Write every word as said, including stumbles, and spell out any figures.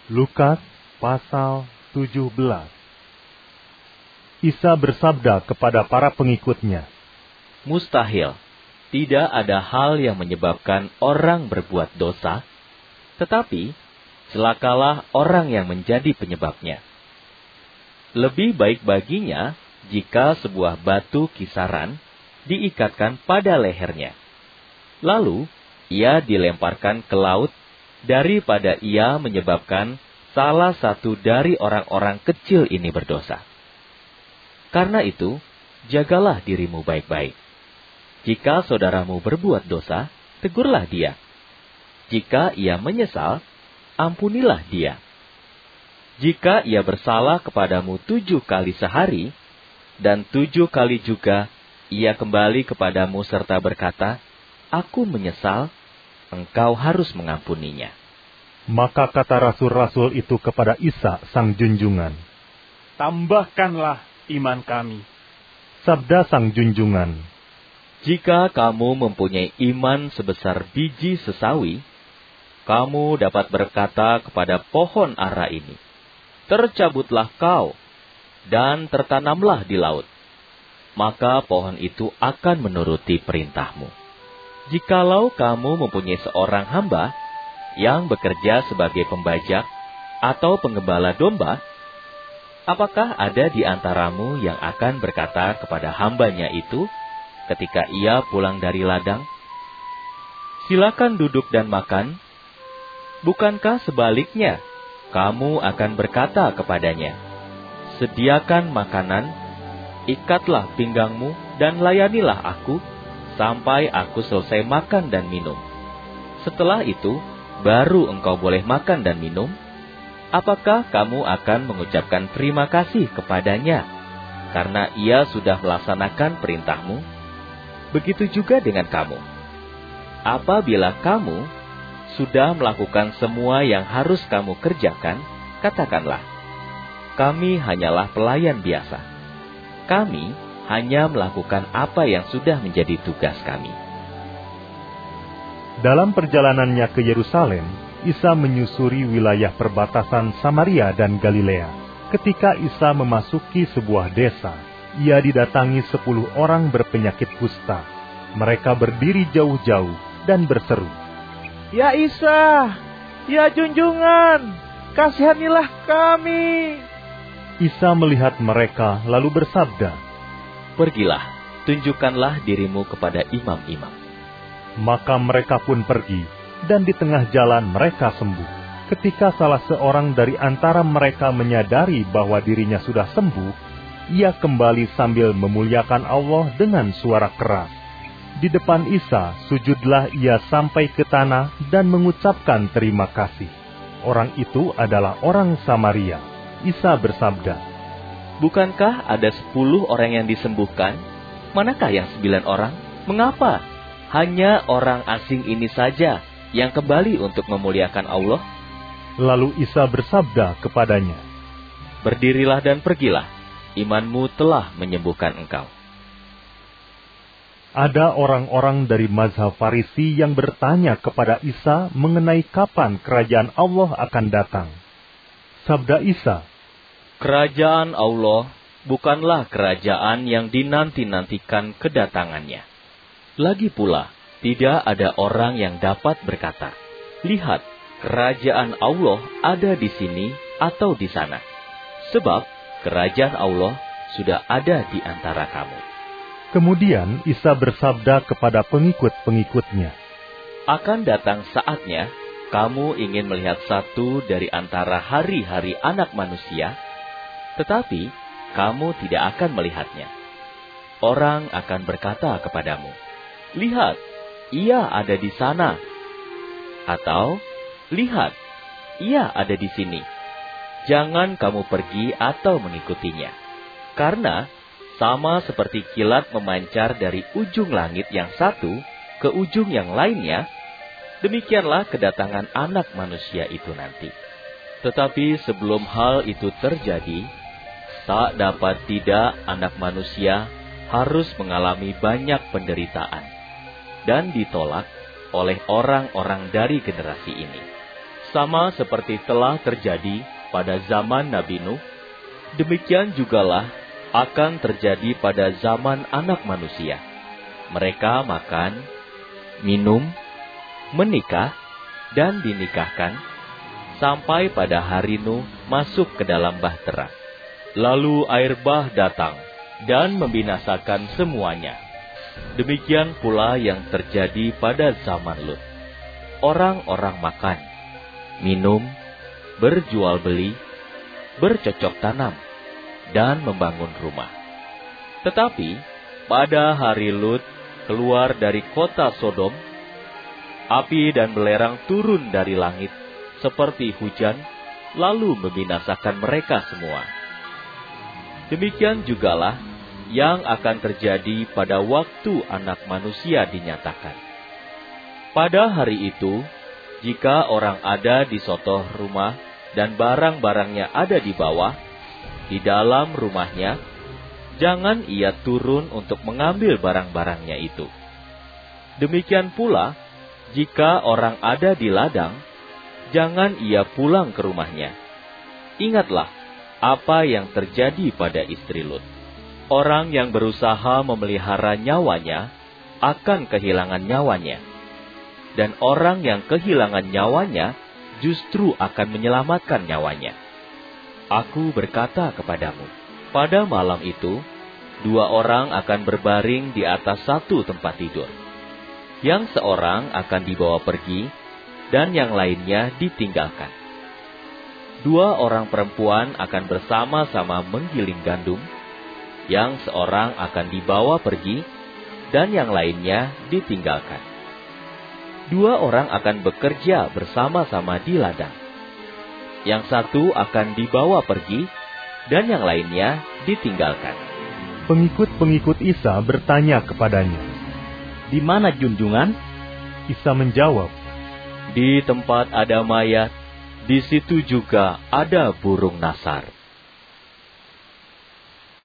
Lukas pasal tujuh belas. Isa bersabda kepada para pengikutnya, "Mustahil, tidak ada hal yang menyebabkan orang berbuat dosa, tetapi celakalah orang yang menjadi penyebabnya. Lebih baik baginya jika sebuah batu kisaran diikatkan pada lehernya, lalu ia dilemparkan ke laut, daripada ia menyebabkan salah satu dari orang-orang kecil ini berdosa. Karena itu, jagalah dirimu baik-baik. Jika saudaramu berbuat dosa, tegurlah dia. Jika ia menyesal, ampunilah dia. Jika ia bersalah kepadamu tujuh kali sehari, dan tujuh kali juga ia kembali kepadamu serta berkata, 'Aku menyesal,' engkau harus mengampuninya." Maka kata rasul-rasul itu kepada Isa sang junjungan, "Tambahkanlah iman kami." Sabda sang junjungan, "Jika kamu mempunyai iman sebesar biji sesawi, kamu dapat berkata kepada pohon ara ini, 'Tercabutlah kau, dan tertanamlah di laut,' maka pohon itu akan menuruti perintahmu. Jikalau kamu mempunyai seorang hamba yang bekerja sebagai pembajak atau penggembala domba, apakah ada di antaramu yang akan berkata kepada hambanya itu ketika ia pulang dari ladang, 'Silakan duduk dan makan'? Bukankah sebaliknya, kamu akan berkata kepadanya, 'Sediakan makanan, ikatlah pinggangmu, dan layanilah aku, sampai aku selesai makan dan minum. Setelah itu, baru engkau boleh makan dan minum'? Apakah kamu akan mengucapkan terima kasih kepadanya, karena ia sudah melaksanakan perintahmu? Begitu juga dengan kamu. Apabila kamu sudah melakukan semua yang harus kamu kerjakan, katakanlah, 'Kami hanyalah pelayan biasa. Kami hanya melakukan apa yang sudah menjadi tugas kami.'" Dalam perjalanannya ke Yerusalem, Isa menyusuri wilayah perbatasan Samaria dan Galilea. Ketika Isa memasuki sebuah desa, ia didatangi sepuluh orang berpenyakit kusta. Mereka berdiri jauh-jauh dan berseru, "Ya Isa, ya junjungan, kasihanilah kami." Isa melihat mereka lalu bersabda, "Pergilah, tunjukkanlah dirimu kepada imam-imam." Maka mereka pun pergi, dan di tengah jalan mereka sembuh. Ketika salah seorang dari antara mereka menyadari bahwa dirinya sudah sembuh, ia kembali sambil memuliakan Allah dengan suara keras. Di depan Isa, sujudlah ia sampai ke tanah dan mengucapkan terima kasih. Orang itu adalah orang Samaria. Isa bersabda, "Bukankah ada sepuluh orang yang disembuhkan? Manakah yang sembilan orang? Mengapa hanya orang asing ini saja yang kembali untuk memuliakan Allah?" Lalu Isa bersabda kepadanya, "Berdirilah dan pergilah, imanmu telah menyembuhkan engkau." Ada orang-orang dari mazhab Farisi yang bertanya kepada Isa mengenai kapan kerajaan Allah akan datang. Sabda Isa, "Kerajaan Allah bukanlah kerajaan yang dinanti-nantikan kedatangannya. Lagi pula, tidak ada orang yang dapat berkata, 'Lihat, kerajaan Allah ada di sini atau di sana.' Sebab kerajaan Allah sudah ada di antara kamu." Kemudian Isa bersabda kepada pengikut-pengikutnya, "Akan datang saatnya kamu ingin melihat satu dari antara hari-hari Anak Manusia, tetapi kamu tidak akan melihatnya. Orang akan berkata kepadamu, 'Lihat, ia ada di sana,' atau 'Lihat, ia ada di sini.' Jangan kamu pergi atau mengikutinya, karena sama seperti kilat memancar dari ujung langit yang satu ke ujung yang lainnya, demikianlah kedatangan Anak Manusia itu nanti. Tetapi sebelum hal itu terjadi, tak dapat tidak Anak Manusia harus mengalami banyak penderitaan dan ditolak oleh orang-orang dari generasi ini. Sama seperti telah terjadi pada zaman Nabi Nuh, demikian jugalah akan terjadi pada zaman Anak Manusia. Mereka makan, minum, menikah, dan dinikahkan, sampai pada hari Nuh masuk ke dalam bahtera. Lalu air bah datang dan membinasakan semuanya. Demikian pula yang terjadi pada zaman Lut. Orang-orang makan, minum, berjual beli, bercocok tanam, dan membangun rumah. Tetapi pada hari Lut keluar dari kota Sodom, api dan belerang turun dari langit seperti hujan, lalu membinasakan mereka semua. Demikian jugalah yang akan terjadi pada waktu Anak Manusia dinyatakan. Pada hari itu, jika orang ada di sotoh rumah dan barang-barangnya ada di bawah, di dalam rumahnya, jangan ia turun untuk mengambil barang-barangnya itu. Demikian pula, jika orang ada di ladang, jangan ia pulang ke rumahnya. Ingatlah apa yang terjadi pada istri Lut. Orang yang berusaha memelihara nyawanya akan kehilangan nyawanya. Dan orang yang kehilangan nyawanya justru akan menyelamatkan nyawanya. Aku berkata kepadamu, pada malam itu, dua orang akan berbaring di atas satu tempat tidur. Yang seorang akan dibawa pergi, dan yang lainnya ditinggalkan. Dua orang perempuan akan bersama-sama menggiling gandum, yang seorang akan dibawa pergi, dan yang lainnya ditinggalkan. Dua orang akan bekerja bersama-sama di ladang. Yang satu akan dibawa pergi, dan yang lainnya ditinggalkan. Pengikut-pengikut Isa bertanya kepadanya, "Di mana junjungan?" Isa menjawab, "Di tempat ada mayat, di situ juga ada burung nasar."